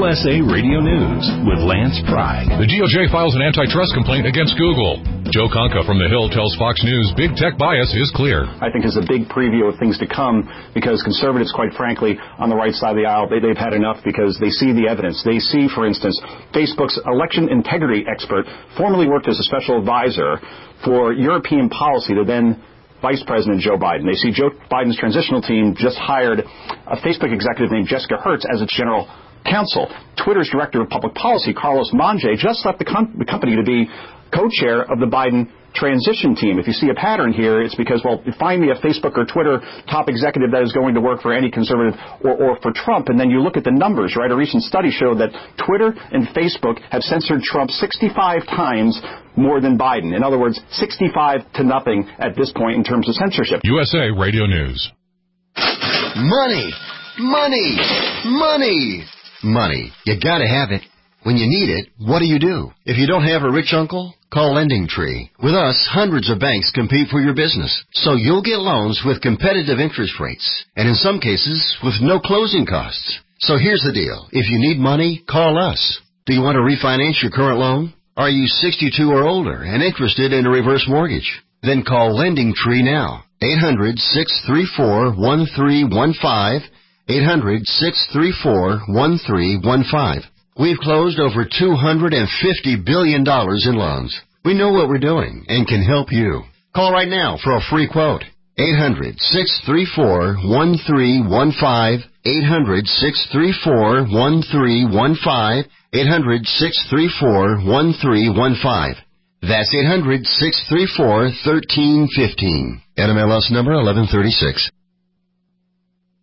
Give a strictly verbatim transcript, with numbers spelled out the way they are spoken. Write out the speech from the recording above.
U S A Radio News with Lance Pry. The D O J files an antitrust complaint against Google. Joe Conca from The Hill tells Fox News big tech bias is clear. I think is a big preview of things to come because conservatives, quite frankly, on the right side of the aisle, they, they've had enough because they see the evidence. They see, for instance, Facebook's election integrity expert formerly worked as a special advisor for European policy to then Vice President Joe Biden. They see Joe Biden's transitional team just hired a Facebook executive named Jessica Hertz as its general counsel. Twitter's director of public policy, Carlos Monge, just left the, com- the company to be co-chair of the Biden transition team. If you see a pattern here, it's because, well, find me a Facebook or Twitter top executive that is going to work for any conservative or, or for Trump, and then you look at the numbers, right? A recent study showed that Twitter and Facebook have censored Trump sixty-five times more than Biden. In other words, sixty-five to nothing at this point in terms of censorship. U S A Radio News. Money, money, money, money. You gotta have it. When you need it, what do you do? If you don't have a rich uncle, call Lending Tree. With us, hundreds of banks compete for your business, so you'll get loans with competitive interest rates, and in some cases, with no closing costs. So here's the deal. If you need money, call us. Do you want to refinance your current loan? Are you sixty-two or older and interested in a reverse mortgage? Then call Lending Tree now. eight hundred, six three four, one three one five. eight hundred, six three four, one three one five. We've closed over two hundred fifty billion dollars in loans. We know what we're doing and can help you. Call right now for a free quote. eight hundred, six three four, one three one five. eight hundred, six three four, one three one five. eight hundred, six three four, one three one five. That's eight hundred, six three four, one three one five. N M L S number eleven thirty-six.